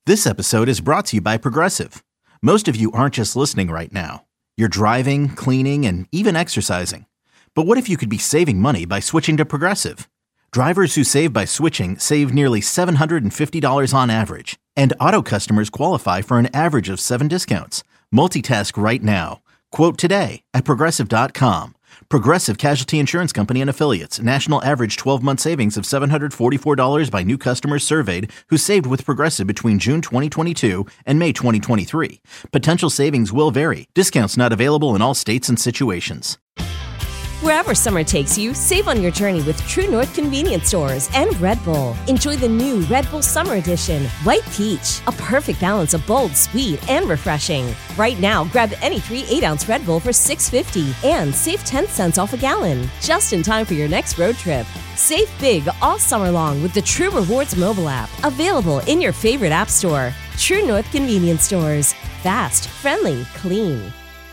This episode is brought to you by Progressive. Most of you aren't just listening right now. You're driving, cleaning, and even exercising. But what if you could be saving money by switching to Progressive? Drivers who save by switching save nearly $750 on average. And auto customers qualify for an average of 7 discounts. Multitask right now. Quote today at Progressive.com. Progressive Casualty Insurance Company and Affiliates. National average 12-month savings of $744 by new customers surveyed who saved with Progressive between June 2022 and May 2023. Potential savings will vary. Discounts not available in all states and situations. Wherever summer takes you, save on your journey with True North Convenience Stores and Red Bull. Enjoy the new Red Bull Summer Edition, White Peach, a perfect balance of bold, sweet, and refreshing. Right now, grab any 3 8-ounce Red Bull for $6.50 and save 10 cents off a gallon, just in time for your next road trip. Save big all summer long with the True Rewards mobile app, available in your favorite app store. True North Convenience Stores. Fast, friendly, clean.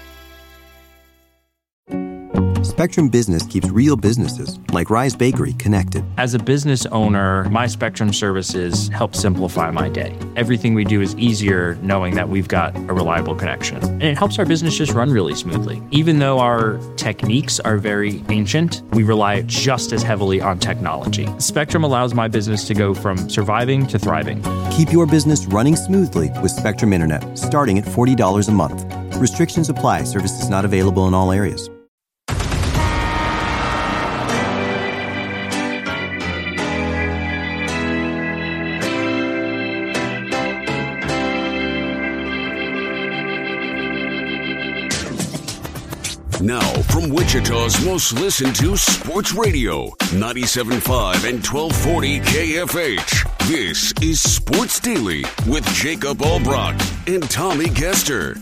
Spectrum Business keeps real businesses, like Rise Bakery, connected. As a business owner, my Spectrum services help simplify my day. Everything we do is easier knowing that we've got a reliable connection. And it helps our business just run really smoothly. Even though our techniques are very ancient, we rely just as heavily on technology. Spectrum allows my business to go from surviving to thriving. Keep your business running smoothly with Spectrum Internet, starting at $40 a month. Restrictions apply. Services not available in all areas. Now, from Wichita's most listened to sports radio, 97.5 and 1240 KFH. This is Sports Daily with Jacob Albrock and Tommy Kester.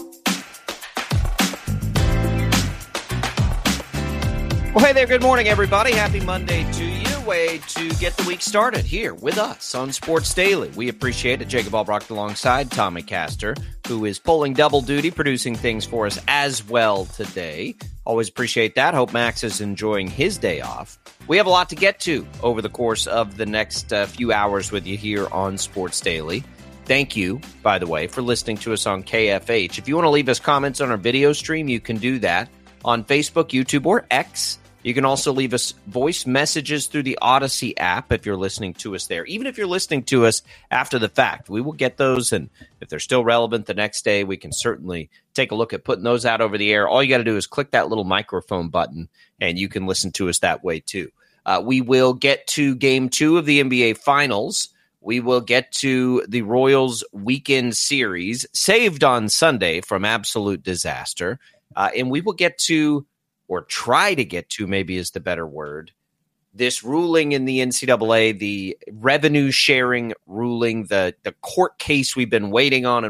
Well, hey there. Good morning, everybody. Happy Monday to you. Way to get the week started here with us on Sports Daily. We appreciate it. Jacob Albrock alongside Tommy Kester, who is pulling double duty, producing things for us as well today. Always appreciate that. Hope Max is enjoying his day off. We have a lot to get to over the course of the next few hours with you here on Sports Daily. Thank you, by the way, for listening to us on KFH. If you want to leave us comments on our video stream, you can do that on Facebook, YouTube, or X. You can also leave us voice messages through the Odyssey app if you're listening to us there. Even if you're listening to us after the fact, we will get those. And if they're still relevant the next day, we can certainly take a look at putting those out over the air. All you got to do is click that little microphone button, and you can listen to us that way too. We will get to Game 2 of the NBA Finals. We will get to the Royals weekend series, saved on Sunday from absolute disaster. And we will get to, or try to get to, maybe is the better word, this ruling in the NCAA, the revenue sharing ruling, the court case we've been waiting on,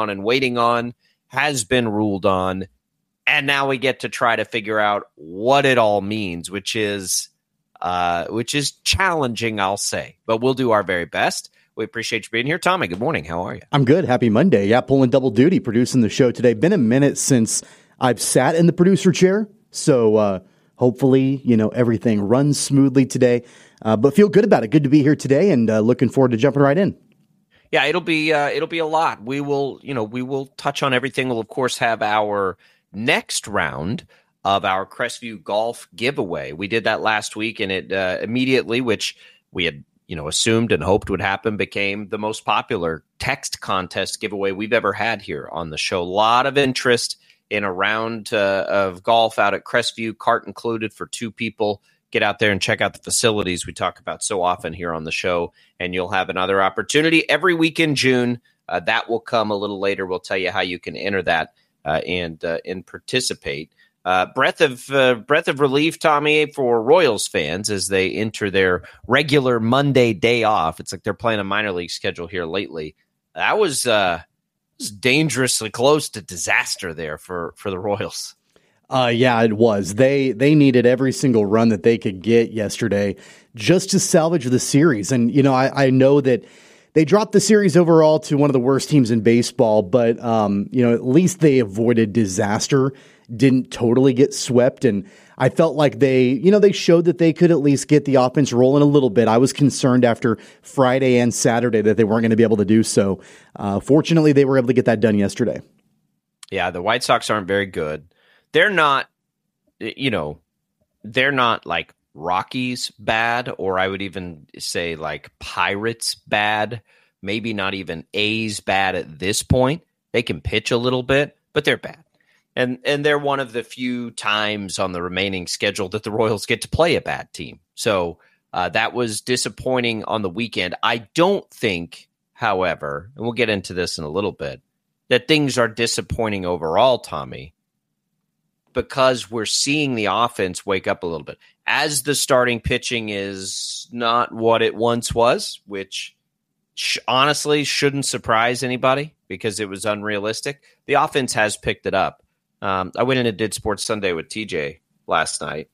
has been ruled on. And now we get to try to figure out what it all means, which is challenging, I'll say. But we'll do our very best. We appreciate you being here. Tommy, good morning. How are you? I'm good. Happy Monday. Yeah, pulling double duty, producing the show today. Been a minute since I've sat in the producer chair. So hopefully, everything runs smoothly today, but feel good about it. Good to be here today and looking forward to jumping right in. Yeah, it'll be a lot. We will touch on everything. We'll of course have our next round of our Crestview Golf giveaway. We did that last week, and it immediately, which we had assumed and hoped would happen, became the most popular text contest giveaway we've ever had here on the show. A lot of interest in a round of golf out at Crestview, cart included for 2 people. Get out there and check out the facilities we talk about so often here on the show, and you'll have another opportunity every week in June. That will come a little later. We'll tell you how you can enter that and participate. Breath of relief, Tommy, for Royals fans as they enter their regular Monday day off. It's like they're playing a minor league schedule here lately. That was dangerously close to disaster there for the Royals. Yeah, it was. They needed every single run that they could get yesterday just to salvage the series. And, I know that they dropped the series overall to one of the worst teams in baseball, but, at least they avoided disaster didn't totally get swept. And I felt like they showed that they could at least get the offense rolling a little bit. I was concerned after Friday and Saturday that they weren't going to be able to do so. Fortunately, they were able to get that done yesterday. Yeah, the White Sox aren't very good. They're not, they're not like Rockies bad, or I would even say like Pirates bad, maybe not even A's bad at this point. They can pitch a little bit, but they're bad. And they're one of the few times on the remaining schedule that the Royals get to play a bad team. So that was disappointing on the weekend. I don't think, however, and we'll get into this in a little bit, that things are disappointing overall, Tommy, because we're seeing the offense wake up a little bit. As the starting pitching is not what it once was, which honestly shouldn't surprise anybody because it was unrealistic, the offense has picked it up. I went in and did Sports Sunday with TJ last night.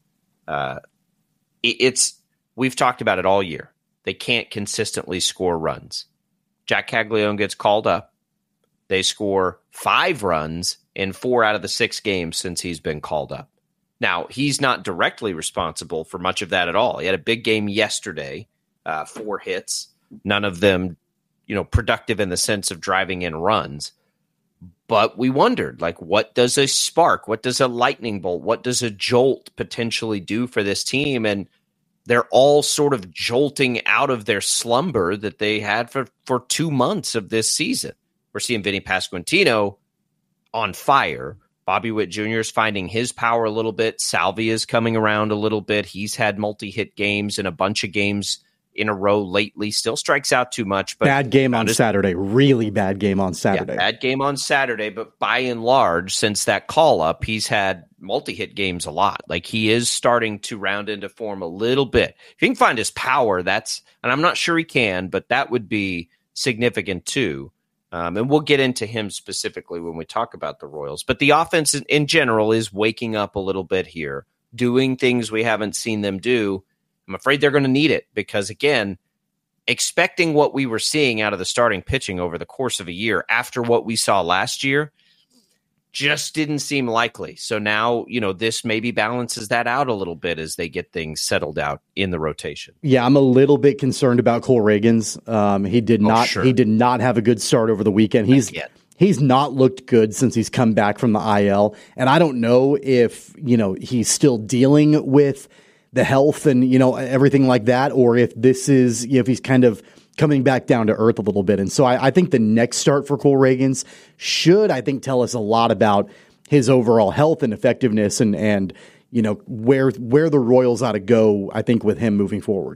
We've talked about it all year. They can't consistently score runs. Jack Caglione gets called up. They score 5 runs in 4 out of the 6 games since he's been called up. Now, he's not directly responsible for much of that at all. He had a big game yesterday, 4 hits, none of them, productive in the sense of driving in runs. But we wondered, what does a spark, what does a lightning bolt, what does a jolt potentially do for this team? And they're all sort of jolting out of their slumber that they had for 2 months of this season. We're seeing Vinny Pasquantino on fire. Bobby Witt Jr. is finding his power a little bit. Salvia is coming around a little bit. He's had multi-hit games and a bunch of games in a row lately. Still strikes out too much. But bad game on Saturday. Really bad game on Saturday. Yeah, bad game on Saturday. But by and large, since that call-up, he's had multi-hit games a lot. He is starting to round into form a little bit. If he can find his power, and I'm not sure he can, but that would be significant too. And we'll get into him specifically when we talk about the Royals. But the offense in general is waking up a little bit here, doing things we haven't seen them do. I'm afraid they're going to need it because, again, expecting what we were seeing out of the starting pitching over the course of a year after what we saw last year just didn't seem likely. So now, this maybe balances that out a little bit as they get things settled out in the rotation. Yeah, I'm a little bit concerned about Cole Reagans. He did not have a good start over the weekend. He's not looked good since he's come back from the IL. And I don't know if, he's still dealing with the health and, everything like that, or if this is, if he's kind of coming back down to earth a little bit. And so I think the next start for Cole Reagans should, tell us a lot about his overall health and effectiveness and where the Royals ought to go, I think, with him moving forward.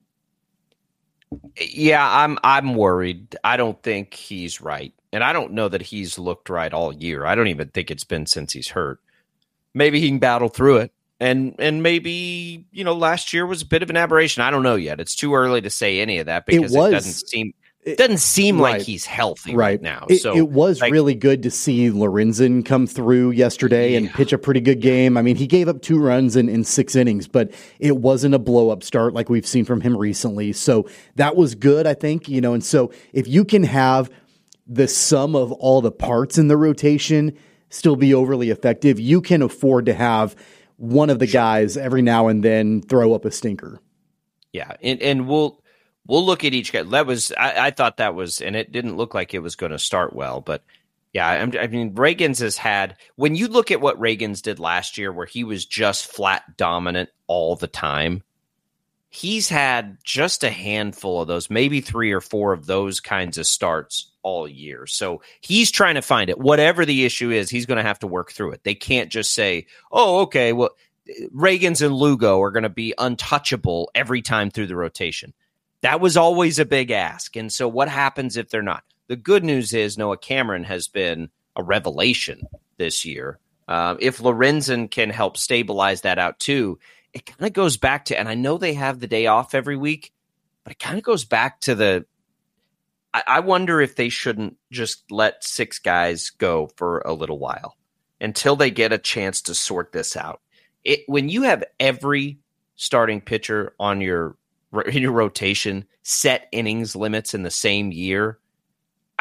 Yeah, I'm worried. I don't think he's right. And I don't know that he's looked right all year. I don't even think it's been since he's hurt. Maybe he can battle through it. And maybe, last year was a bit of an aberration. I don't know yet. It's too early to say any of that because it doesn't seem right. like he's healthy right now. It was really good to see Lorenzen come through yesterday and pitch a pretty good game. I mean, he gave up 2 runs in 6 innings, but it wasn't a blow-up start like we've seen from him recently. So that was good, I think. And so if you can have the sum of all the parts in the rotation still be overly effective, you can afford to have one of the guys every now and then throw up a stinker. Yeah, and we'll look at each guy. That was I thought that was, and it didn't look like it was going to start well. But yeah, I mean, Reagans has had, when you look at what Reagans did last year, where he was just flat dominant all the time, he's had just a handful of those, maybe 3 or 4 of those kinds of starts all year. So he's trying to find it. Whatever the issue is, he's going to have to work through it. They can't just say, oh, okay, well, Reagans and Lugo are going to be untouchable every time through the rotation. That was always a big ask. And so what happens if they're not? The good news is Noah Cameron has been a revelation this year. If Lorenzen can help stabilize that out too, it kind of goes back to, and I know they have the day off every week, but it kind of goes back to I wonder if they shouldn't just let 6 guys go for a little while until they get a chance to sort this out. When you have every starting pitcher in your rotation set innings limits in the same year,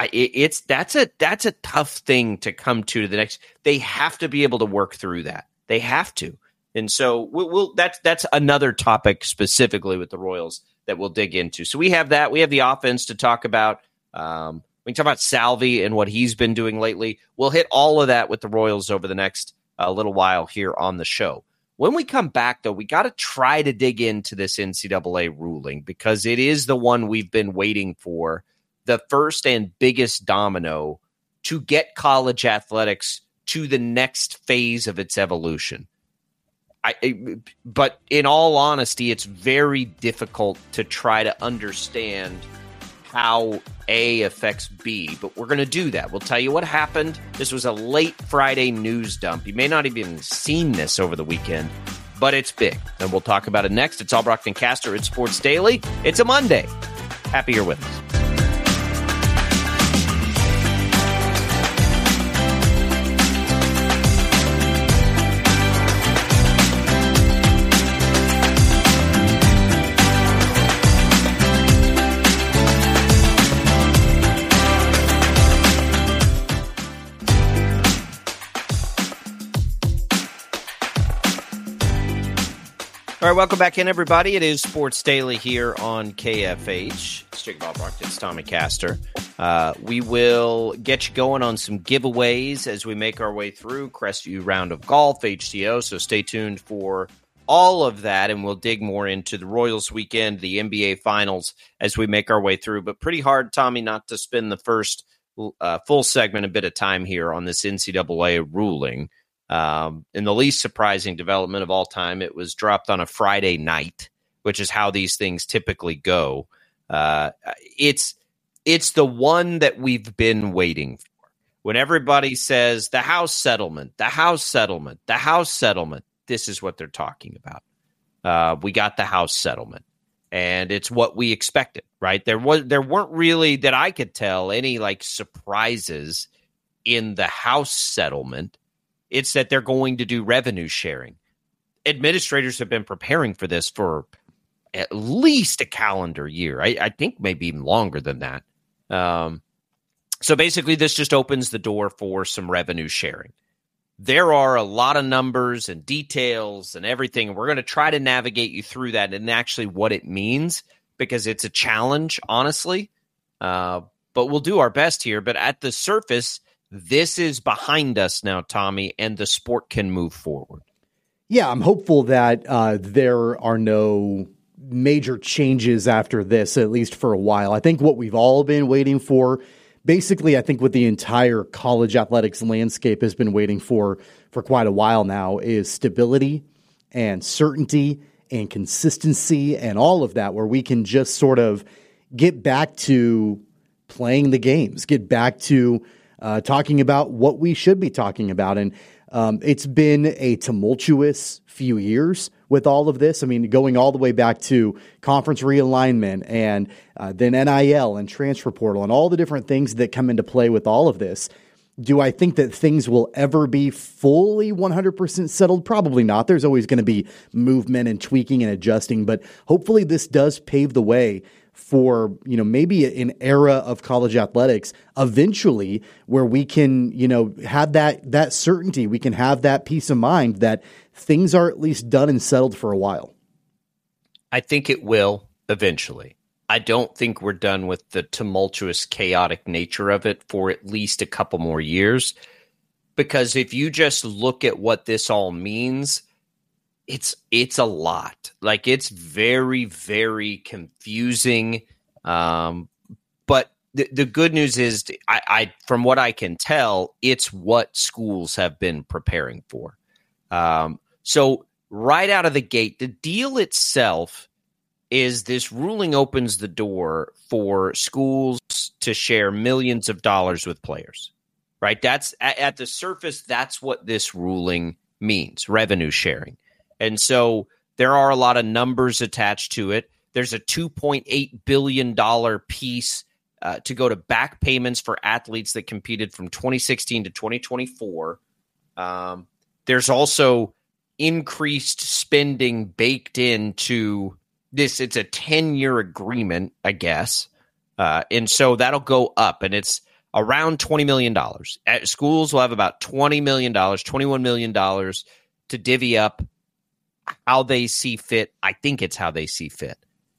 That's a tough thing to come to the next. They have to be able to work through that. They have to. And so that's another topic specifically with the Royals that we'll dig into. So we have that. We have the offense to talk about. We can talk about Salvi and what he's been doing lately. We'll hit all of that with the Royals over the next little while here on the show. When we come back, though, we got to try to dig into this NCAA ruling because it is the one we've been waiting for, the first and biggest domino to get college athletics to the next phase of its evolution. But in all honesty, it's very difficult to try to understand how A affects B, but we're going to do that. We'll tell you what happened. This was a late Friday news dump. You may not have even seen this over the weekend, but it's big, and we'll talk about it next. It's Albrecht and Caster at Sports Daily. It's a Monday. Happy you're with us. All right, welcome back in, everybody. It is Sports Daily here on KFH. It's Jake Albrecht. It's Tommy Caster. We will get you going on some giveaways as we make our way through Crestview Round of Golf, HTO, so stay tuned for all of that, and we'll dig more into the Royals weekend, the NBA Finals, as we make our way through. But pretty hard, Tommy, not to spend the first full segment a bit of time here on this NCAA ruling. In the least surprising development of all time, it was dropped on a Friday night, which is how these things typically go. It's the one that we've been waiting for. When everybody says the House settlement, the House settlement, the House settlement, this is what they're talking about. We got the House settlement, and it's what we expected, right? There weren't really, that I could tell, any like surprises in the House settlement. It's that they're going to do revenue sharing. Administrators have been preparing for this for at least a calendar year. I think maybe even longer than that. So basically, this just opens the door for some revenue sharing. There are a lot of numbers and details and everything. And we're going to try to navigate you through that and actually what it means, because it's a challenge, honestly. But we'll do our best here. But at the surface, this is behind us now, Tommy, and the sport can move forward. Yeah, I'm hopeful that there are no major changes after this, at least for a while. I think what we've all been waiting for, basically, I think what the entire college athletics landscape has been waiting for quite a while now, is stability and certainty and consistency and all of that, where we can just sort of get back to playing the games, get back to talking about what we should be talking about. And it's been a tumultuous few years with all of this. I mean, going all the way back to conference realignment and then NIL and transfer portal and all the different things that come into play with all of this. Do I think that things will ever be fully 100% settled? Probably not. There's always going to be movement and tweaking and adjusting, but hopefully this does pave the way for, maybe an era of college athletics eventually where we can, have that certainty. We can have that peace of mind that things are at least done and settled for a while. I think it will eventually. I don't think we're done with the tumultuous, chaotic nature of it for at least a couple more years. Because if you just look at what this all means, it's a lot. Like, it's very, very confusing. But the good news is, I from what I can tell, it's what schools have been preparing for. So right out of the gate, the deal itself is this ruling opens the door for schools to share millions of dollars with players, right? That's at the surface. That's what this ruling means, revenue sharing. And so there are a lot of numbers attached to it. There's a $2.8 billion piece to go to back payments for athletes that competed from 2016 to 2024. There's also increased spending baked into this. It's a 10-year agreement, I guess. And so that'll go up. And it's around $20 million. Schools will have about $20 million, $21 million to divvy up how they see fit. I think it's how they see fit.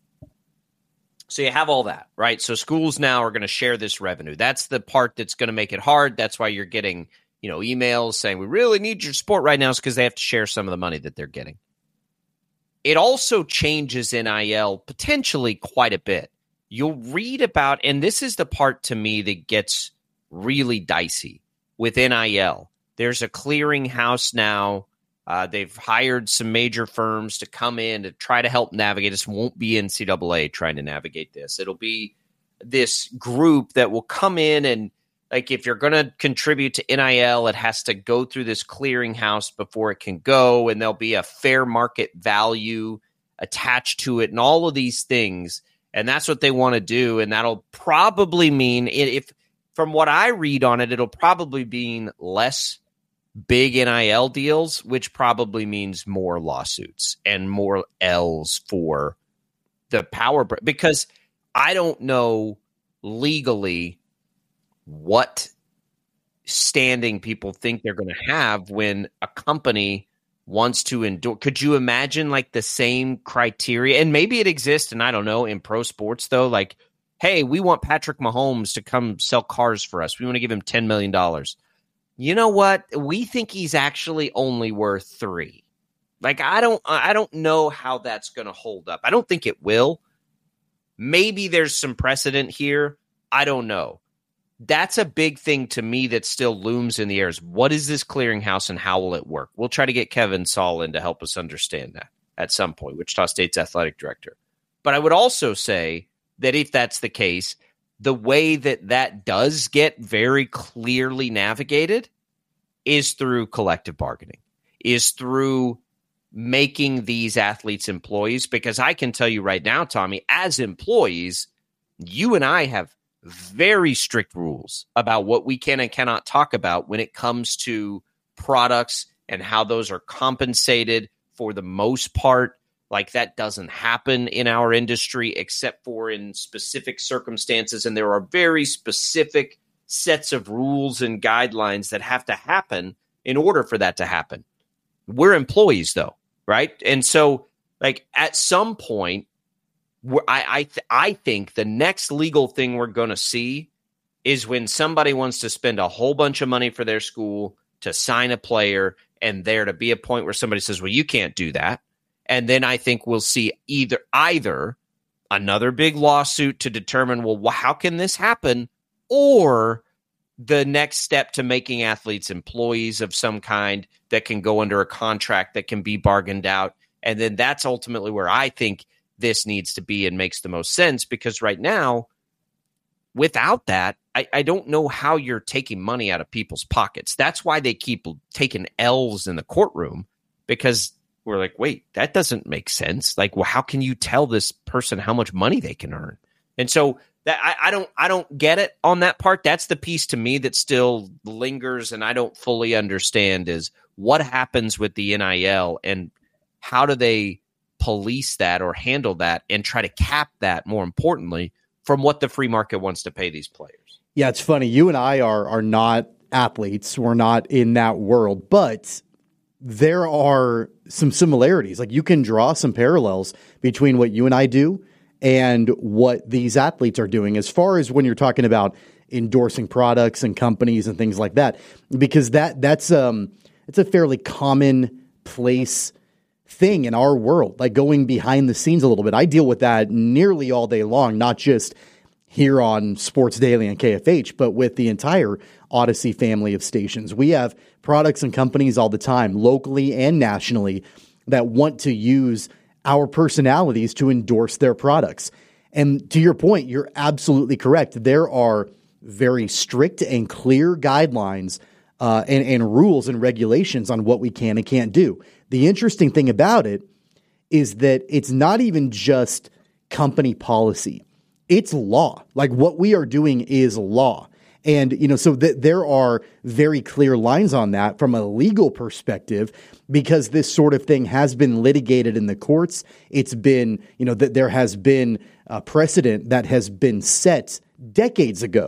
So you have all that, right? So schools now are going to share this revenue. That's the part that's going to make it hard. That's why you're getting, emails saying we really need your support right now, is because they have to share some of the money that they're getting. It also changes NIL potentially quite a bit. You'll read about, and this is the part to me that gets really dicey with NIL. There's a clearinghouse now. They've hired some major firms to come in to try to help navigate this. Won't be NCAA trying to navigate this. It'll be this group that will come in and, like, if you're going to contribute to NIL, it has to go through this clearinghouse before it can go, and there'll be a fair market value attached to it and all of these things. And that's what they want to do. And that'll probably mean, if from what I read on it, it'll probably mean less big NIL deals, which probably means more lawsuits and more L's for the power. Because I don't know legally what standing people think they're going to have when a company wants to endorse. Could you imagine like the same criteria? And maybe it exists, and I don't know, in pro sports though, like, hey, we want Patrick Mahomes to come sell cars for us. We want to give him $10 million. You know what? We think he's actually only worth $3 million. Like, I don't know how that's going to hold up. I don't think it will. Maybe there's some precedent here. I don't know. That's a big thing to me that still looms in the air. Is what is this clearinghouse and how will it work? We'll try to get Kevin Saul in to help us understand that at some point, Wichita State's athletic director. But I would also say that if that's the case, the way that does get very clearly navigated is through collective bargaining, is through making these athletes employees. Because I can tell you right now, Tommy, as employees, you and I have very strict rules about what we can and cannot talk about when it comes to products and how those are compensated. For the most part, like, that doesn't happen in our industry except for in specific circumstances. And there are very specific sets of rules and guidelines that have to happen in order for that to happen. We're employees though, right? And so, like, at some point, I think the next legal thing we're going to see is when somebody wants to spend a whole bunch of money for their school to sign a player, and there to be a point where somebody says, well, you can't do that. And then I think we'll see either another big lawsuit to determine, well, how can this happen? Or the next step to making athletes employees of some kind that can go under a contract that can be bargained out. And then that's ultimately where I think this needs to be and makes the most sense, because right now, without that, I don't know how you're taking money out of people's pockets. That's why they keep taking L's in the courtroom, because we're like, wait, that doesn't make sense. Like, well, how can you tell this person how much money they can earn? And so that I don't get it on that part. That's the piece to me that still lingers and I don't fully understand, is what happens with the NIL and how do they police that or handle that and try to cap that, more importantly, from what the free market wants to pay these players. Yeah, it's funny. You and I are not athletes. We're not in that world, but there are some similarities. Like, you can draw some parallels between what you and I do and what these athletes are doing, as far as when you're talking about endorsing products and companies and things like that, because it's a fairly commonplace thing in our world, like going behind the scenes a little bit. I deal with that nearly all day long, not just here on Sports Daily and KFH, but with the entire Odyssey family of stations. We have products and companies all the time, locally and nationally, that want to use our personalities to endorse their products. And to your point, you're absolutely correct. There are very strict and clear guidelines and rules and regulations on what we can and can't do. The interesting thing about it is that it's not even just company policy. It's law. Like, what we are doing is law. And, so there are very clear lines on that from a legal perspective, because this sort of thing has been litigated in the courts. It's been, that there has been a precedent that has been set decades ago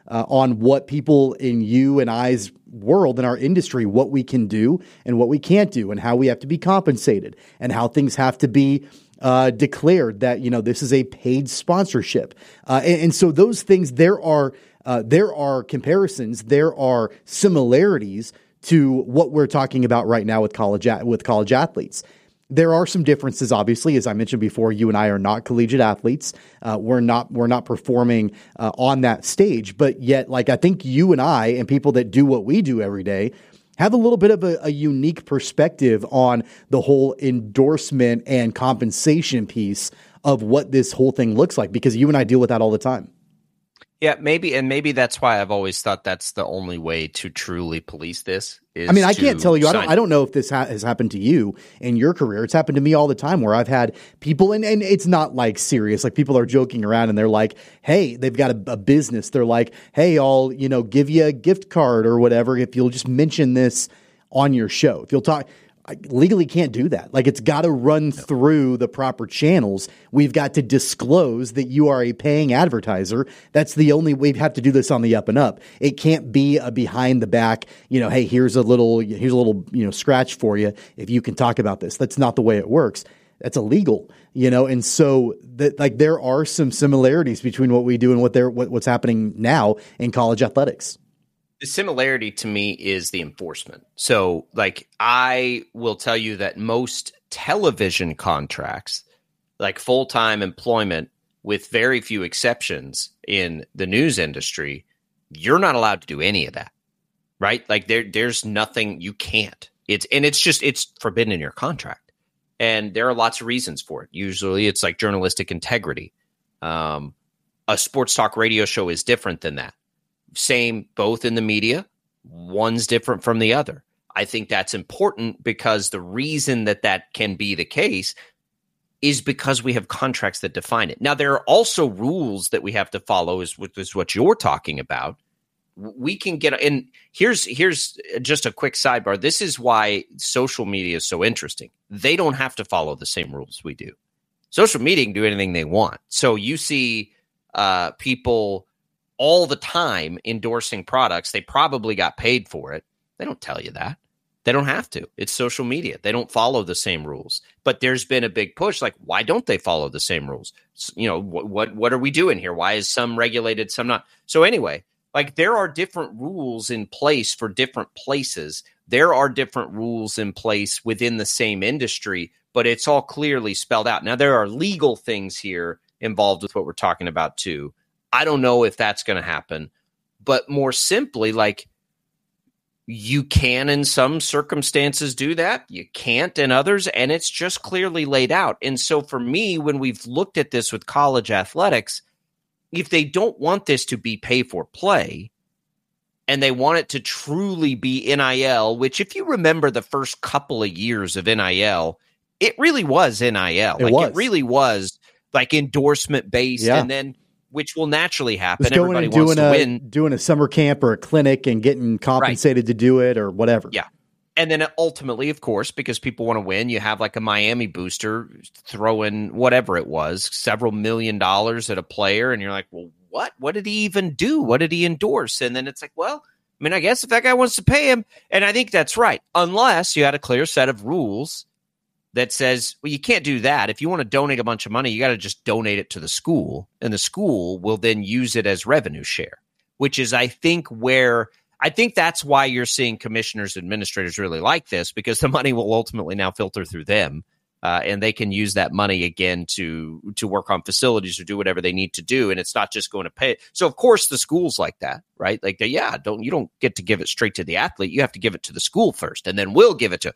on what people in you and I's world, in our industry, what we can do and what we can't do, and how we have to be compensated, and how things have to be declared that, this is a paid sponsorship. And so those things, there are comparisons, there are similarities to what we're talking about right now with college athletes. There are some differences, obviously. As I mentioned before, you and I are not collegiate athletes. We're not performing on that stage, but yet, I think you and I and people that do what we do every day have a little bit of a unique perspective on the whole endorsement and compensation piece of what this whole thing looks like, because you and I deal with that all the time. Yeah, maybe that's why I've always thought that's the only way to truly police this. I can't tell you. I don't know if this has happened to you in your career. It's happened to me all the time, where I've had people, and it's not serious. People are joking around, and they're like, "Hey," they've got a business. They're like, "Hey, I'll give you a gift card or whatever if you'll just mention this on your show. If you'll talk." I legally can't do that. It's got to run through the proper channels. We've got to disclose that you are a paying advertiser. That's the only way. We have to do this on the up and up. It can't be a behind the back, hey, here's a little scratch for you if you can talk about this. That's not the way it works. That's illegal, and so that there are some similarities between what we do and what's happening now in college athletics. The similarity to me is the enforcement. So, I will tell you that most television contracts, full-time employment, with very few exceptions in the news industry, you're not allowed to do any of that, right? There's nothing you can't. It's forbidden in your contract. And there are lots of reasons for it. Usually it's journalistic integrity. A sports talk radio show is different than that. Same, both in the media, one's different from the other. I think that's important because the reason that can be the case is because we have contracts that define it. Now, there are also rules that we have to follow, is what you're talking about. We can get, and here's just a quick sidebar. This is why social media is so interesting. They don't have to follow the same rules we do. Social media can do anything they want. So you see people all the time endorsing products. They probably got paid for it. They don't tell you that. They don't have to. It's social media. They don't follow the same rules. But there's been a big push. Why don't they follow the same rules? What are we doing here? Why is some regulated, some not? So anyway, there are different rules in place for different places. There are different rules in place within the same industry, but it's all clearly spelled out. Now, there are legal things here involved with what we're talking about too. I don't know if that's going to happen, but more simply, you can in some circumstances do that. You can't in others, and it's just clearly laid out. And so for me, when we've looked at this with college athletics, if they don't want this to be pay for play and they want it to truly be NIL, which if you remember the first couple of years of NIL, it really was NIL. It really was endorsement based, and then which will naturally happen. Everybody wants to win. Doing a summer camp or a clinic and getting compensated to do it or whatever. Yeah. And then ultimately, of course, because people want to win, you have a Miami booster throwing whatever it was, several $1 million at a player. And you're like, well, what? What did he even do? What did he endorse? And then it's I guess if that guy wants to pay him. And I think that's right. Unless you had a clear set of rules that says, well, you can't do that. If you want to donate a bunch of money, you got to just donate it to the school, and the school will then use it as revenue share, which is, I think that's why you're seeing commissioners, administrators really like this, because the money will ultimately now filter through them, and they can use that money again to work on facilities or do whatever they need to do, and it's not just going to pay. So, of course, the schools like that, right? You don't get to give it straight to the athlete. You have to give it to the school first, and then we'll give it to.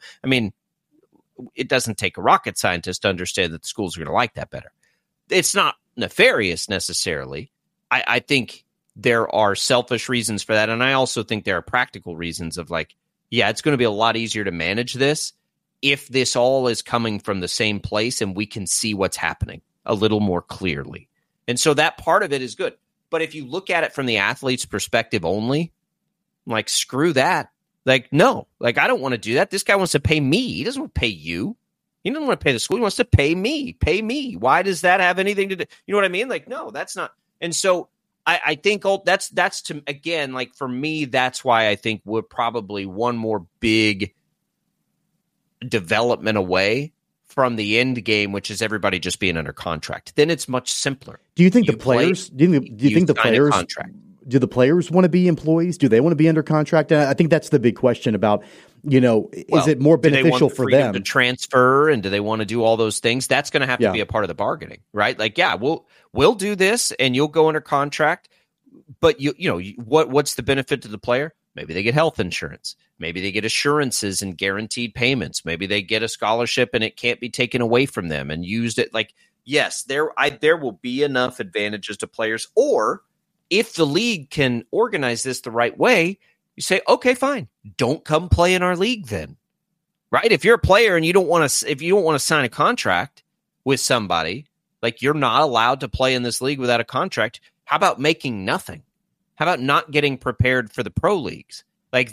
It doesn't take a rocket scientist to understand that the schools are going to like that better. It's not nefarious necessarily. I think there are selfish reasons for that. And I also think there are practical reasons of it's going to be a lot easier to manage this if this all is coming from the same place and we can see what's happening a little more clearly. And so that part of it is good. But if you look at it from the athlete's perspective only, screw that. No, I don't want to do that. This guy wants to pay me. He doesn't want to pay you. He doesn't want to pay the school. He wants to pay me. Pay me. Why does that have anything to do? You know what I mean? No, that's not. And so I think that's to, again, like for me, that's why I think we're probably one more big development away from the end game, which is everybody just being under contract. Then it's much simpler. Do you think the players? Do you think the players? Do the players want to be employees? Do they want to be under contract? And I think that's the big question about, is it more beneficial for them to transfer, and do they want to do all those things? That's going to have to be a part of the bargaining, right? Like, we'll do this, and you'll go under contract. But what's the benefit to the player? Maybe they get health insurance. Maybe they get assurances and guaranteed payments. Maybe they get a scholarship and it can't be taken away from them and used it. Like, yes, there will be enough advantages to players. Or if the league can organize this the right way, you say, okay, fine, don't come play in our league then, right? If you're a player and you don't want to sign a contract with somebody, like you're not allowed to play in this league without a contract. How about making nothing? How about not getting prepared for the pro leagues? Like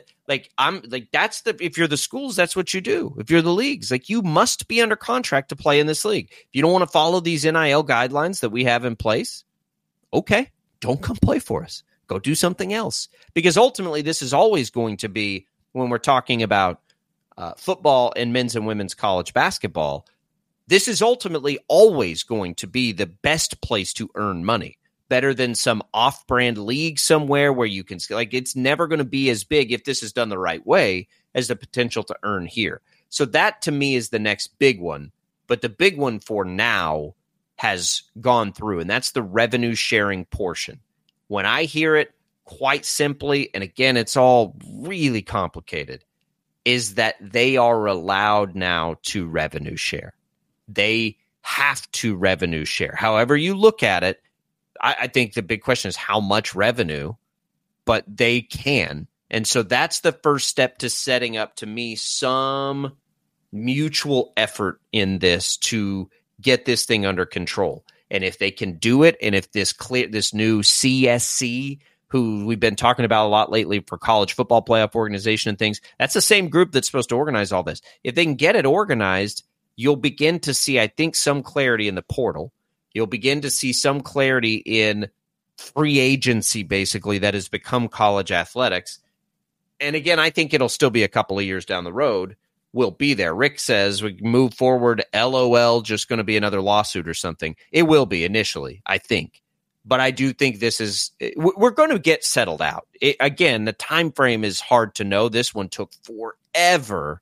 if you're the schools, that's what you do. If you're the leagues, like you must be under contract to play in this league. If you don't want to follow these NIL guidelines that we have in place, okay, don't come play for us. Go do something else. Because ultimately, this is always going to be, when we're talking about football and men's and women's college basketball, this is ultimately always going to be the best place to earn money. Better than some off-brand league somewhere where you can, like, it's never going to be as big if this is done the right way as the potential to earn here. So that to me is the next big one. But the big one for now has gone through, and that's the revenue sharing portion. When I hear it quite simply, and again, it's all really complicated, is that they are allowed now to revenue share. They have to revenue share. However you look at it, I think the big question is how much revenue, but they can. And so that's the first step to setting up, to me, some mutual effort in this to get this thing under control. And if they can do it, and if this new CSC, who we've been talking about a lot lately for college football playoff organization and things, that's the same group that's supposed to organize all this. If they can get it organized, you'll begin to see, I think, some clarity in the portal. You'll begin to see some clarity in free agency, basically, that has become college athletics. And again, I think it'll still be a couple of years down the road. We'll be there. Rick says we move forward, LOL, just going to be another lawsuit or something. It will be initially, I think. But I do think we're going to get settled out. Again, the time frame is hard to know. This one took forever.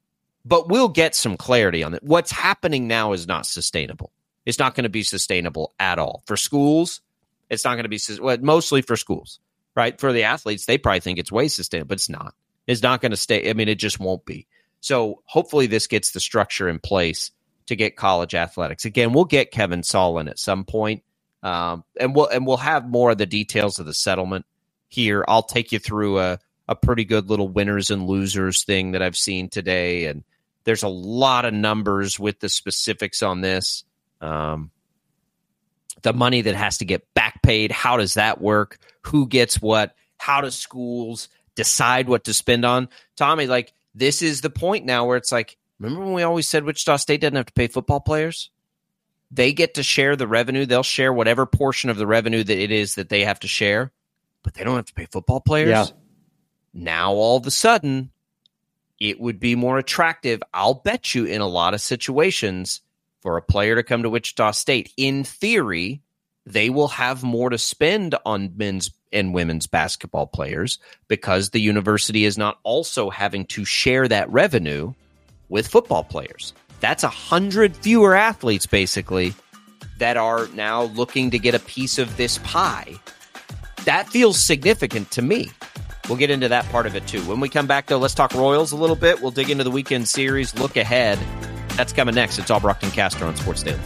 But we'll get some clarity on it. What's happening now is not sustainable. It's not going to be sustainable at all. For schools, it's not going to be mostly for schools, right? For the athletes, they probably think it's way sustainable, but it's not. It's not going to stay. I mean, it just won't be. So hopefully this gets the structure in place to get college athletics. Again, we'll get Kevin Solon at some point, and we'll have more of the details of the settlement here. I'll take you through a pretty good little winners and losers thing that I've seen today, and there's a lot of numbers with the specifics on this. The money that has to get back paid, how does that work? Who gets what? How do schools decide what to spend on? Tommy, like, this is the point now where it's like, remember when we always said Wichita State doesn't have to pay football players? They get to share the revenue. They'll share whatever portion of the revenue that it is that they have to share, but they don't have to pay football players. Yeah. Now, all of a sudden, it would be more attractive, I'll bet you, in a lot of situations, for a player to come to Wichita State. In theory, they will have more to spend on men's and women's basketball players because the university is not also having to share that revenue with football players. That's 100 fewer athletes, basically, that are now looking to get a piece of this pie. That feels significant to me. We'll get into that part of it, too. When we come back, though, let's talk Royals a little bit. We'll dig into the weekend series, look ahead. That's coming next. It's Albrocht and Castro on Sports Daily.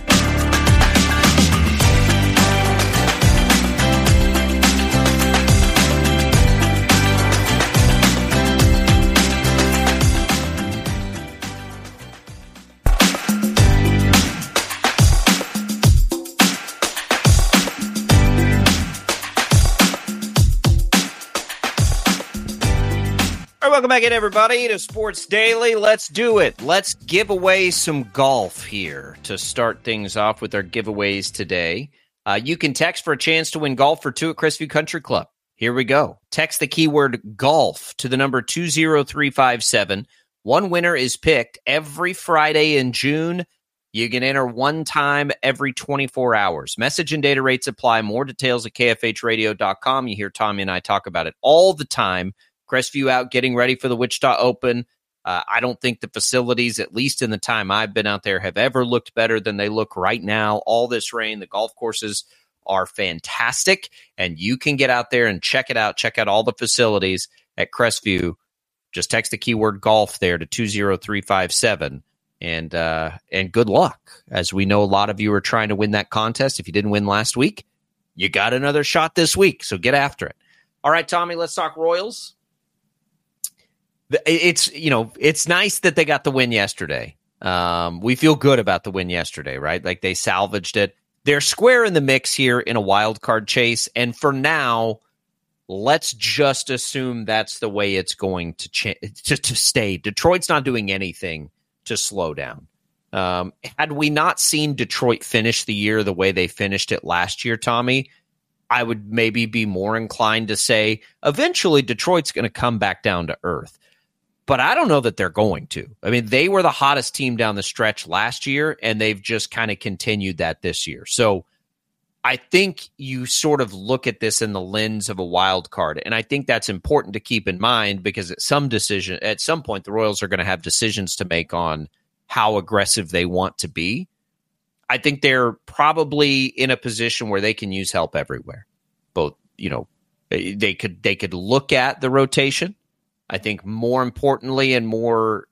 Welcome back in, everybody, to Sports Daily. Let's do it. Let's give away some golf here to start things off with our giveaways today. You can text for a chance to win golf for two at Crestview Country Club. Here we go. Text the keyword golf to the number 20357. One winner is picked every Friday in June. You can enter one time every 24 hours. Message and data rates apply. More details at kfhradio.com. You hear Tommy and I talk about it all the time. Crestview out getting ready for the Wichita Open. I don't think the facilities, at least in the time I've been out there, have ever looked better than they look right now. All this rain, the golf courses are fantastic, and you can get out there and check it out. Check out all the facilities at Crestview. Just text the keyword golf there to 20357. And good luck. As we know, a lot of you are trying to win that contest. If you didn't win last week, you got another shot this week, so get after it. All right, Tommy, let's talk Royals. It's nice that they got the win yesterday. We feel good about the win yesterday, right? Like they salvaged it. They're square in the mix here in a wild card chase, and for now, let's just assume that's the way it's going to stay. Detroit's not doing anything to slow down. Had we not seen Detroit finish the year the way they finished it last year, Tommy, I would maybe be more inclined to say eventually Detroit's going to come back down to earth. But I don't know that they're going to. I mean, they were the hottest team down the stretch last year, and they've just kind of continued that this year. So I think you sort of look at this in the lens of a wild card, and I think that's important to keep in mind because at some point, the Royals are going to have decisions to make on how aggressive they want to be. I think they're probably in a position where they can use help everywhere. Both, they could look at the rotation. I think more importantly and more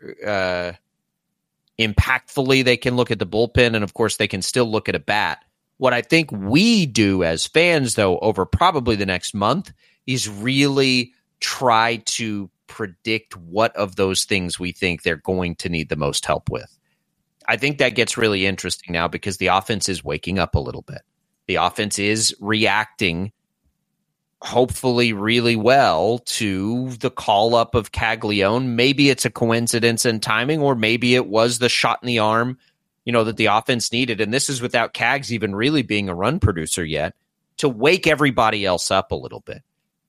impactfully, they can look at the bullpen, and of course, they can still look at a bat. What I think we do as fans, though, over probably the next month is really try to predict what of those things we think they're going to need the most help with. I think that gets really interesting now because the offense is waking up a little bit. The offense is reacting, hopefully really well, to the call-up of Caglione. Maybe it's a coincidence in timing, or maybe it was the shot in the arm that the offense needed. And this is without Cags even really being a run producer yet, to wake everybody else up a little bit.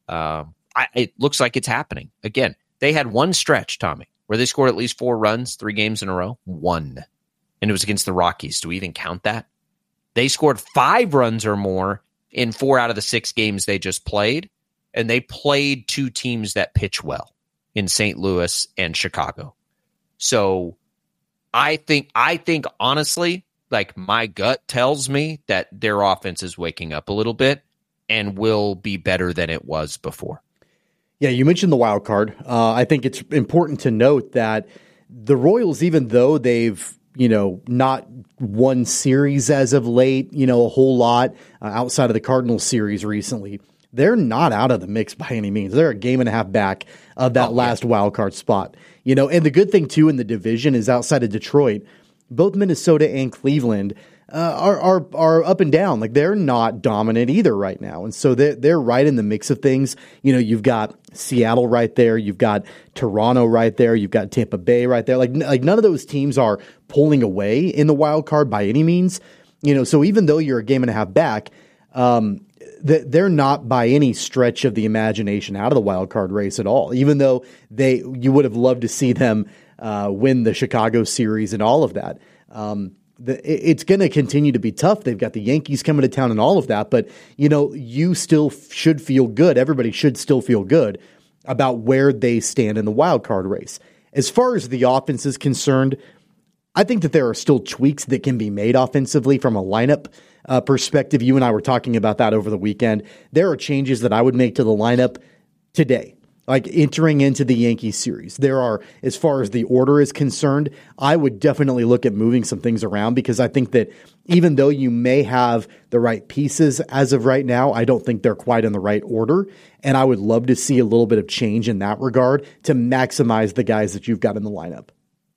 It looks like it's happening. Again, they had one stretch, Tommy, where they scored at least 4 runs, 3 games in a row. 1. And it was against the Rockies. Do we even count that? They scored 5 runs or more in 4 out of the 6 games they just played. And they played 2 teams that pitch well in St. Louis and Chicago. So I think honestly, like my gut tells me that their offense is waking up a little bit and will be better than it was before. Yeah, you mentioned the wild card. I think it's important to note that the Royals, even though they've not won series as of late, a whole lot outside of the Cardinals series recently, they're not out of the mix by any means. They're a game and a half back of that last wild card spot. And the good thing, too, in the division is outside of Detroit, both Minnesota and Cleveland are up and down. Like, they're not dominant either right now. And so they're right in the mix of things. You've got Seattle right there. You've got Toronto right there. You've got Tampa Bay right there. Like none of those teams are pulling away in the wild card by any means. So even though you're a game and a half back, they're not by any stretch of the imagination out of the wild card race at all, even though you would have loved to see them win the Chicago series and all of that. It's going to continue to be tough. They've got the Yankees coming to town and all of that, but you still should feel good. Everybody should still feel good about where they stand in the wild card race. As far as the offense is concerned, I think that there are still tweaks that can be made offensively from a lineup perspective. You and I were talking about that over the weekend. There are changes that I would make to the lineup today, like entering into the Yankees series. There are, as far as the order is concerned, I would definitely look at moving some things around because I think that even though you may have the right pieces as of right now, I don't think they're quite in the right order. And I would love to see a little bit of change in that regard to maximize the guys that you've got in the lineup.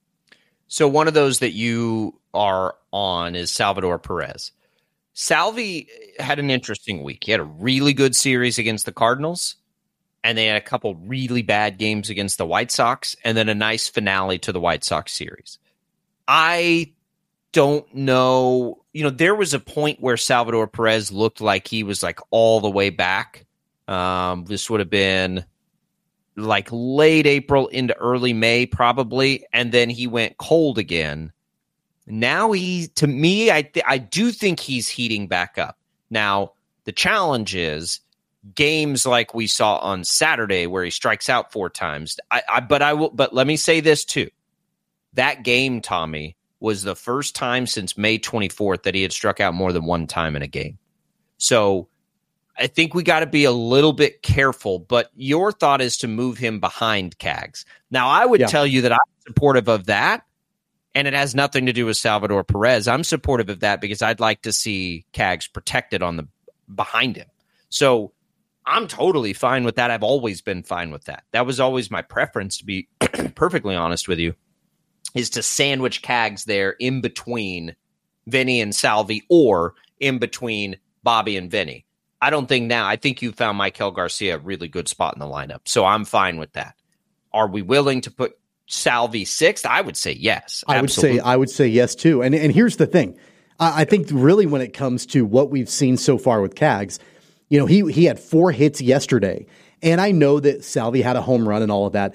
So one of those that you are on is Salvador Perez. Salvi had an interesting week. He had a really good series against the Cardinals, and they had a couple really bad games against the White Sox, and then a nice finale to the White Sox series. I don't know, there was a point where Salvador Perez looked like he was like all the way back. This would have been like late April into early May, probably. And then he went cold again. Now to me, I do think he's heating back up. Now, the challenge is games like we saw on Saturday where he strikes out 4 times. But let me say this too. That game, Tommy, was the first time since May 24th that he had struck out more than 1 time in a game. So I think we got to be a little bit careful, but your thought is to move him behind Cags. Now, I would tell you that I'm supportive of that, and it has nothing to do with Salvador Perez. I'm supportive of that because I'd like to see Cags protected behind him. So I'm totally fine with that. I've always been fine with that. That was always my preference, to be perfectly honest with you, is to sandwich Cags there in between Vinny and Salvi or in between Bobby and Vinny. I think you found Michael Garcia a really good spot in the lineup. So I'm fine with that. Are we willing to put Salvi 6th? I would say yes. Absolutely. I would say yes too. And here's the thing. I think really when it comes to what we've seen so far with Cags, he had 4 hits yesterday. And I know that Salvi had a home run and all of that.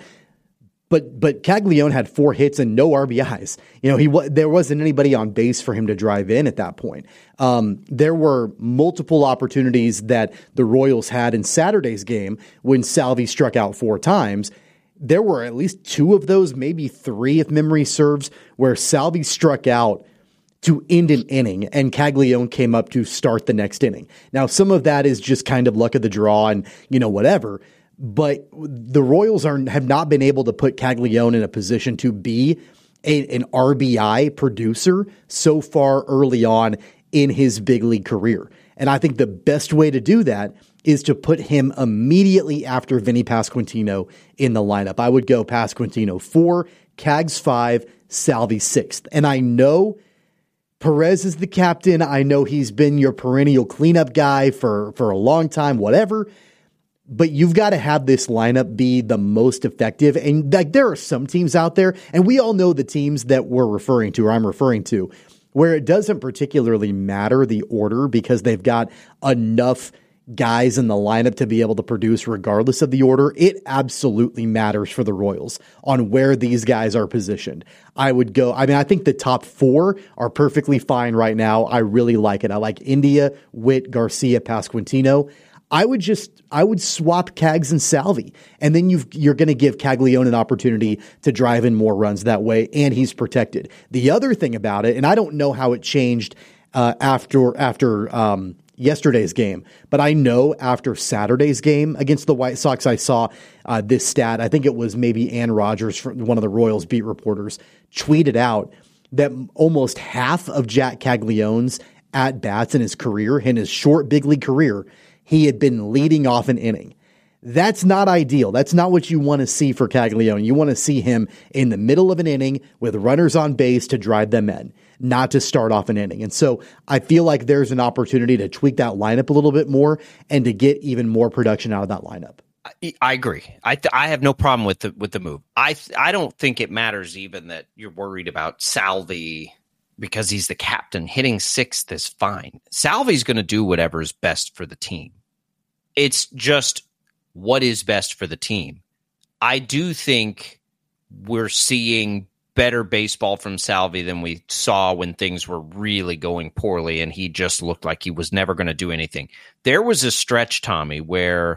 But Caglione had 4 hits and no RBIs. There wasn't anybody on base for him to drive in at that point. There were multiple opportunities that the Royals had in Saturday's game when Salvi struck out 4 times. There were at least 2 of those, maybe 3 if memory serves, where Salvi struck out to end an inning and Caglione came up to start the next inning. Now, some of that is just kind of luck of the draw and, whatever. But the Royals have not been able to put Caglione in a position to be an RBI producer so far early on in his big league career. And I think the best way to do that is to put him immediately after Vinny Pasquantino in the lineup. I would go Pasquantino 4, Cags 5, Salvi 6th. And I know Perez is the captain. I know he's been your perennial cleanup guy for a long time, whatever. But you've got to have this lineup be the most effective. And there are some teams out there, and we all know the teams that I'm referring to, where it doesn't particularly matter the order because they've got enough guys in the lineup to be able to produce regardless of the order. It absolutely matters for the Royals on where these guys are positioned. I think the top 4 are perfectly fine right now. I really like it. I like India, Witt, Garcia, Pasquantino. I would swap Cags and Salvi, and then you're going to give Caglione an opportunity to drive in more runs that way, and he's protected. The other thing about it, and I don't know how it changed after yesterday's game, but I know after Saturday's game against the White Sox, I saw this stat. I think it was maybe Ann Rogers, one of the Royals beat reporters, tweeted out that almost half of Jack Caglione's at-bats in his career, in his short big league career, he had been leading off an inning. That's not ideal. That's not what you want to see for Caglione. You want to see him in the middle of an inning with runners on base to drive them in, not to start off an inning. And so I feel like there's an opportunity to tweak that lineup a little bit more and to get even more production out of that lineup. I agree. I have no problem with the move. I don't think it matters even that you're worried about Salvi because he's the captain. Hitting 6th is fine. Salvi's going to do whatever is best for the team. It's just what is best for the team. I do think we're seeing better baseball from Salvi than we saw when things were really going poorly and he just looked like he was never going to do anything. There was a stretch, Tommy, where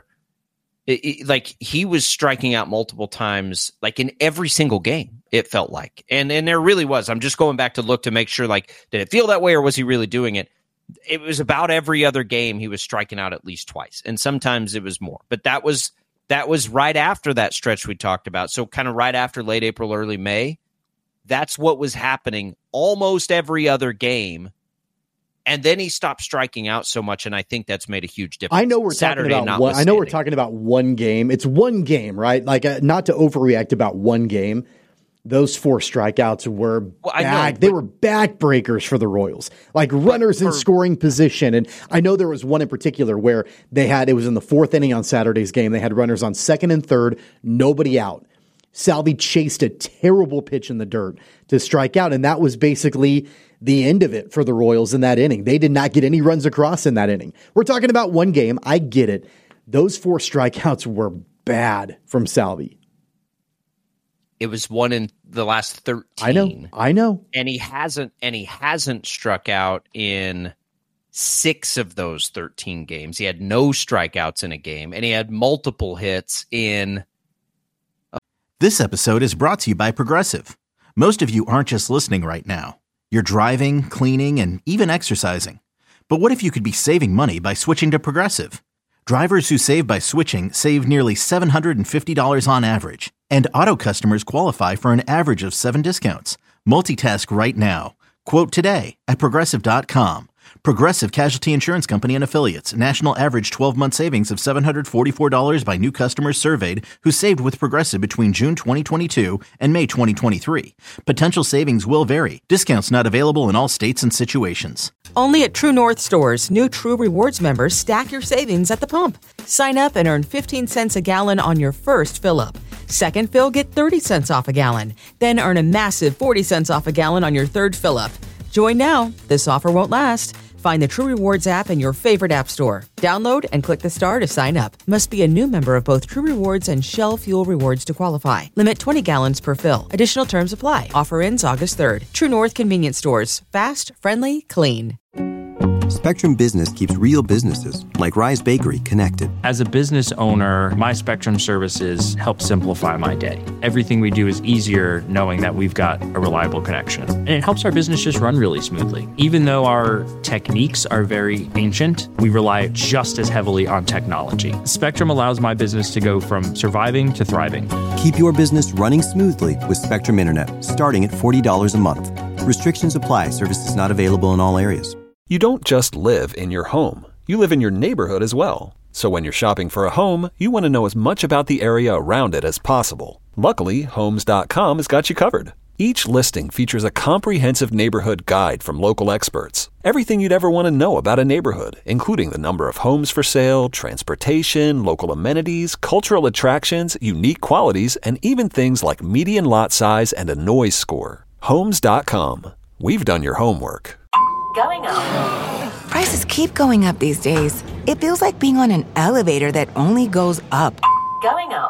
he was striking out multiple times, like in every single game, it felt like. And there really was. I'm just going back to look to make sure, did it feel that way or was he really doing it? It was about every other game he was striking out at least twice. And sometimes it was more. But that was right after that stretch we talked about. So kind of right after late April, early May. That's what was happening almost every other game. And then he stopped striking out so much, and I think that's made a huge difference. I know we're talking about one game. It's one game, right? Not to overreact about one game. Those 4 strikeouts were they were backbreakers for the Royals, runners in scoring position. And I know there was one in particular where it was in the 4th inning on Saturday's game. They had runners on 2nd and 3rd, nobody out. Salvi chased a terrible pitch in the dirt to strike out, and that was basically the end of it for the Royals in that inning. They did not get any runs across in that inning. We're talking about one game. I get it. Those 4 strikeouts were bad from Salvi. It was one in the last 13. I know. And he hasn't struck out in 6 of those 13 games. He had no strikeouts in a game, and he had multiple hits in. This episode is brought to you by Progressive. Most of you aren't just listening right now. You're driving, cleaning, and even exercising. But what if you could be saving money by switching to Progressive? Drivers who save by switching save nearly $750 on average, and auto customers qualify for an average of 7 discounts. Multitask right now. Quote today at Progressive.com. Progressive Casualty Insurance Company and Affiliates. National average 12-month savings of $744 by new customers surveyed who saved with Progressive between June 2022 and May 2023. Potential savings will vary. Discounts not available in all states and situations. Only at True North stores, new True Rewards members stack your savings at the pump. Sign up and earn 15 cents a gallon on your first fill-up. Second fill, get 30 cents off a gallon. Then earn a massive 40 cents off a gallon on your third fill-up. Join now. This offer won't last. Find the True Rewards app in your favorite app store. Download and click the star to sign up. Must be a new member of both True Rewards and Shell Fuel Rewards to qualify. Limit 20 gallons per fill. Additional terms apply. Offer ends August 3rd. True North Convenience Stores. Fast, friendly, clean. Spectrum Business keeps real businesses, like Rise Bakery, connected. As a business owner, my Spectrum services help simplify my day. Everything we do is easier knowing that we've got a reliable connection. And it helps our business just run really smoothly. Even though our techniques are very ancient, we rely just as heavily on technology. Spectrum allows my business to go from surviving to thriving. Keep your business running smoothly with Spectrum Internet, starting at $40 a month. Restrictions apply. Services not available in all areas. You don't just live in your home. You live in your neighborhood as well. So when you're shopping for a home, you want to know as much about the area around it as possible. Luckily, Homes.com has got you covered. Each listing features a comprehensive neighborhood guide from local experts. Everything you'd ever want to know about a neighborhood, including the number of homes for sale, transportation, local amenities, cultural attractions, unique qualities, and even things like median lot size and a noise score. Homes.com. We've done your homework. Going up. Prices keep going up these days. It feels like being on an elevator that only goes up. Going up.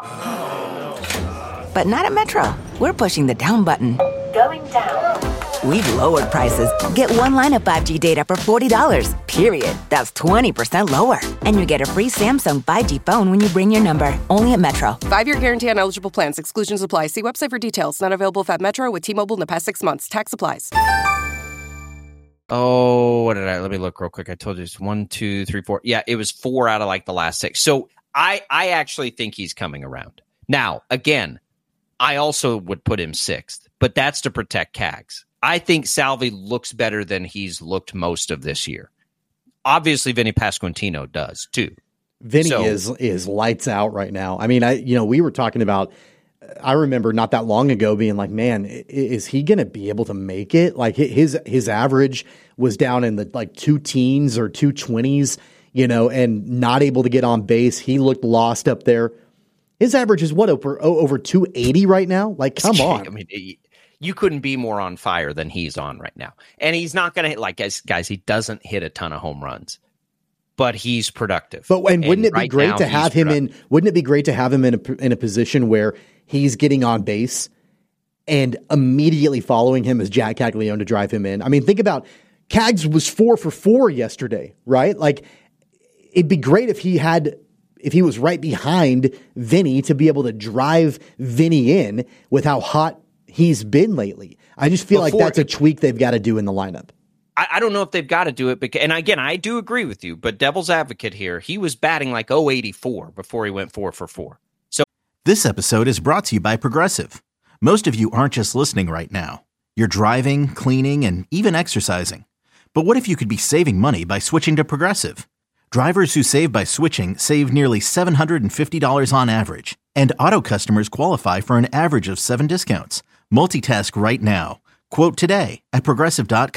But not at Metro. We're pushing the down button. Going down. We've lowered prices. Get one line of 5G data for $40, period. That's 20% lower. And you get a free Samsung 5G phone when you bring your number. Only at Metro. 5-year guarantee on eligible plans. Exclusions apply. See website for details. Not available at Metro with T-Mobile in the past 6 months. Tax applies. Oh, let me look real quick. I told you it's 1, 2, 3, 4. Yeah, it was 4 out of like the last 6. So I actually think he's coming around. Now, again, I also would put him 6th, but that's to protect Cags. I think Salvi looks better than he's looked most of this year. Obviously, Vinny Pasquantino does too. Vinny is lights out right now. I mean, we were talking about. I remember not that long ago being like, man, is he going to be able to make it? Like his average was down in the like 2 teens or 220s, and not able to get on base. He looked lost up there. His average is what, over 280 right now? Like, come on. I mean, you couldn't be more on fire than he's on right now. And he's not going to hit, like, guys, he doesn't hit a ton of home runs, but he's productive. But wouldn't it be great to have him in? Wouldn't it be great to have him in a position where he's getting on base and immediately following him is Jack Caglione to drive him in? I mean, think about Cags was 4 for 4 yesterday, right? Like, it'd be great if he was right behind Vinny to be able to drive Vinny in with how hot he's been lately. I just feel like that's a tweak they've got to do in the lineup. I don't know if they've got to do it. Because, and again, I do agree with you, but devil's advocate here, he was batting like 084 before he went 4 for 4. So this episode is brought to you by Progressive. Most of you aren't just listening right now. You're driving, cleaning, and even exercising. But what if you could be saving money by switching to Progressive? Drivers who save by switching save nearly $750 on average, and auto customers qualify for an average of 7 discounts. Multitask right now. Quote today at Progressive.com.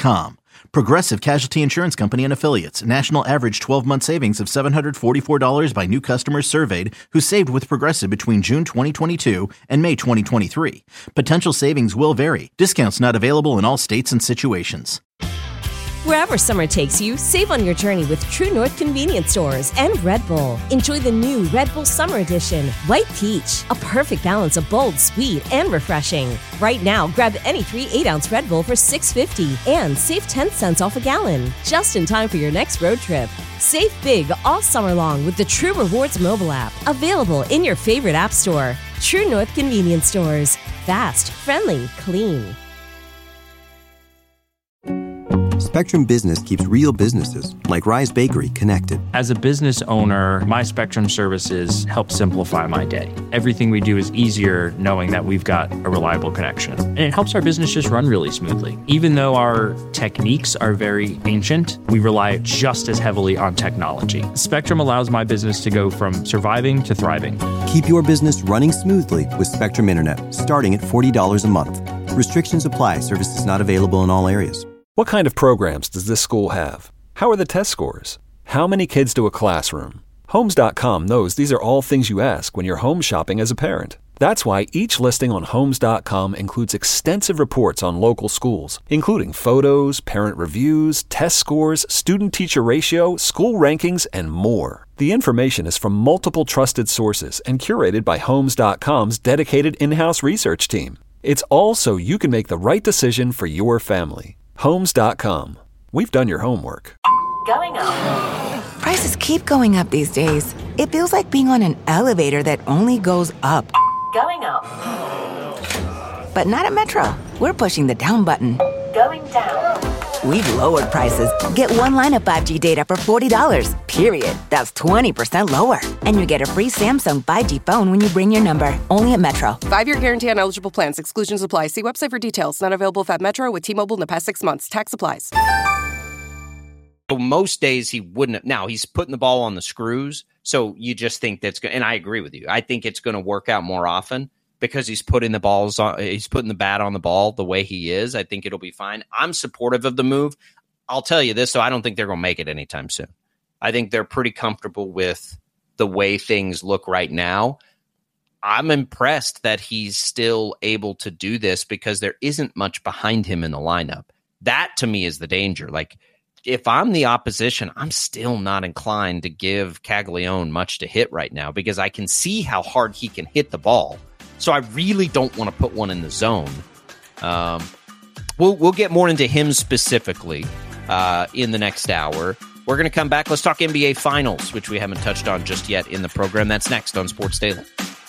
Progressive Casualty Insurance Company and Affiliates. National average 12-month savings of $744 by new customers surveyed who saved with Progressive between June 2022 and May 2023. Potential savings will vary. Discounts not available in all states and situations. Wherever summer takes you, save on your journey with True North Convenience Stores and Red Bull. Enjoy the new Red Bull Summer Edition, White Peach, a perfect balance of bold, sweet, and refreshing. Right now, grab any 3 8-ounce Red Bull for $6.50 and save 10 cents off a gallon, just in time for your next road trip. Save big all summer long with the True Rewards mobile app, available in your favorite app store. True North Convenience Stores. Fast, friendly, clean. Spectrum Business keeps real businesses, like Rise Bakery, connected. As a business owner, my Spectrum services help simplify my day. Everything we do is easier knowing that we've got a reliable connection. And it helps our business just run really smoothly. Even though our techniques are very ancient, we rely just as heavily on technology. Spectrum allows my business to go from surviving to thriving. Keep your business running smoothly with Spectrum Internet, starting at $40 a month. Restrictions apply. Services not available in all areas. What kind of programs does this school have? How are the test scores? How many kids do a classroom? Homes.com knows these are all things you ask when you're home shopping as a parent. That's why each listing on Homes.com includes extensive reports on local schools, including photos, parent reviews, test scores, student-teacher ratio, school rankings, and more. The information is from multiple trusted sources and curated by Homes.com's dedicated in-house research team. It's all so you can make the right decision for your family. Homes.com. We've done your homework. Going up. Prices keep going up these days. It feels like being on an elevator that only goes up. Going up. But not at Metro. We're pushing the down button. Going down. We've lowered prices. Get one line of 5G data for $40, period. That's 20% lower. And you get a free Samsung 5G phone when you bring your number. Only at Metro. 5-year guarantee on eligible plans. Exclusions apply. See website for details. Not available at Metro with T-Mobile in the past 6 months. Tax applies. Most days he wouldn't have. Now he's putting the ball on the screws. So you just think that's going to, and I agree with you. I think it's going to work out more often because he's putting the balls on, he's putting the bat on the ball the way he is. I think it'll be fine. I'm supportive of the move. I'll tell you this, so I don't think they're going to make it anytime soon. I think they're pretty comfortable with the way things look right now. I'm impressed that he's still able to do this because there isn't much behind him in the lineup. That to me is the danger. Like, if I'm the opposition, I'm still not inclined to give Caglione much to hit right now because I can see how hard he can hit the ball. So I really don't want to put one in the zone. We'll get more into him specifically in the next hour. We're going to come back. Let's talk NBA Finals, which we haven't touched on just yet in the program. That's next on Sports Daily.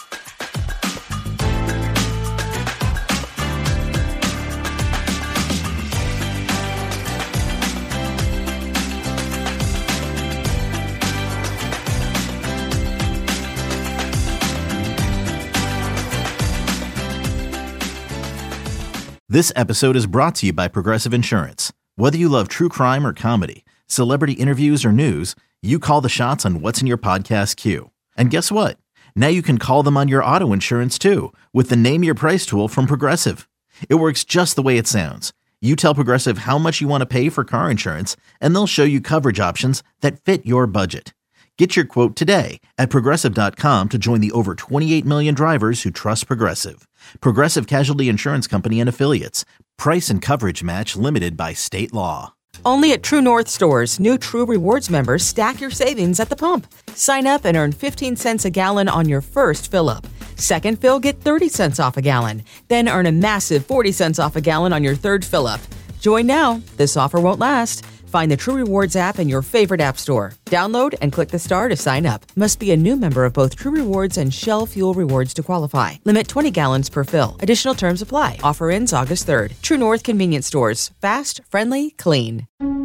This episode is brought to you by Progressive Insurance. Whether you love true crime or comedy, celebrity interviews or news, you call the shots on what's in your podcast queue. And guess what? Now you can call them on your auto insurance too with the Name Your Price tool from Progressive. It works just the way it sounds. You tell Progressive how much you want to pay for car insurance, and they'll show you coverage options that fit your budget. Get your quote today at Progressive.com to join the over 28 million drivers who trust Progressive. Progressive Casualty Insurance Company and Affiliates. Price and coverage match limited by state law. Only at True North stores, new True Rewards members stack your savings at the pump. Sign up and earn 15 cents a gallon on your first fill-up. Second fill, get 30 cents off a gallon. Then earn a massive 40 cents off a gallon on your third fill-up. Join now. This offer won't last. Find the True Rewards app in your favorite app store. Download and click the star to sign up. Must be a new member of both True Rewards and Shell Fuel Rewards to qualify. Limit 20 gallons per fill. Additional terms apply. Offer ends August 3rd. True North Convenience Stores. Fast, friendly, clean.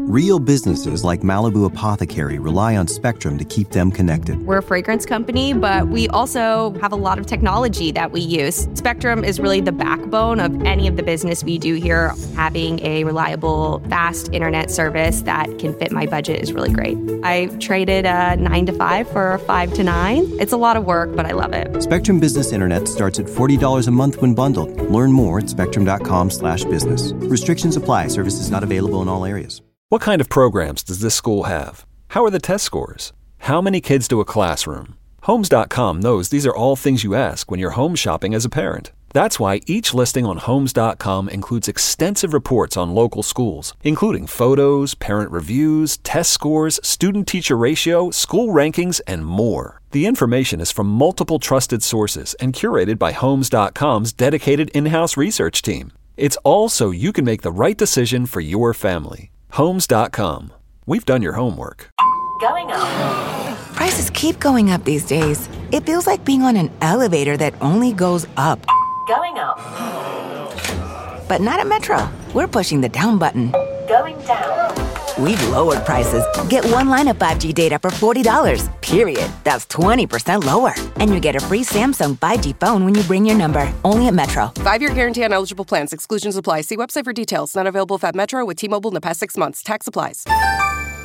Real businesses like Malibu Apothecary rely on Spectrum to keep them connected. We're a fragrance company, but we also have a lot of technology that we use. Spectrum is really the backbone of any of the business we do here. Having a reliable, fast internet service that can fit my budget is really great. I traded a 9 to 5 for a 5 to 9. It's a lot of work, but I love it. Spectrum Business Internet starts at $40 a month when bundled. Learn more at spectrum.com/business. Restrictions apply. Services not available in all areas. What kind of programs does this school have? How are the test scores? How many kids do a classroom? Homes.com knows these are all things you ask when you're home shopping as a parent. That's why each listing on Homes.com includes extensive reports on local schools, including photos, parent reviews, test scores, student-teacher ratio, school rankings, and more. The information is from multiple trusted sources and curated by Homes.com's dedicated in-house research team. It's all so you can make the right decision for your family. Homes.com. We've done your homework. Going up. Prices keep going up these days. It feels like being on an elevator that only goes up. Going up. But not at Metro. We're pushing the down button. Going down. We've lowered prices. Get one line of 5G data for $40, period. That's 20% lower. And you get a free Samsung 5G phone when you bring your number. Only at Metro. 5-year guarantee on eligible plans. Exclusions apply. See website for details. Not available if at Metro with T-Mobile in the past 6 months. Tax applies.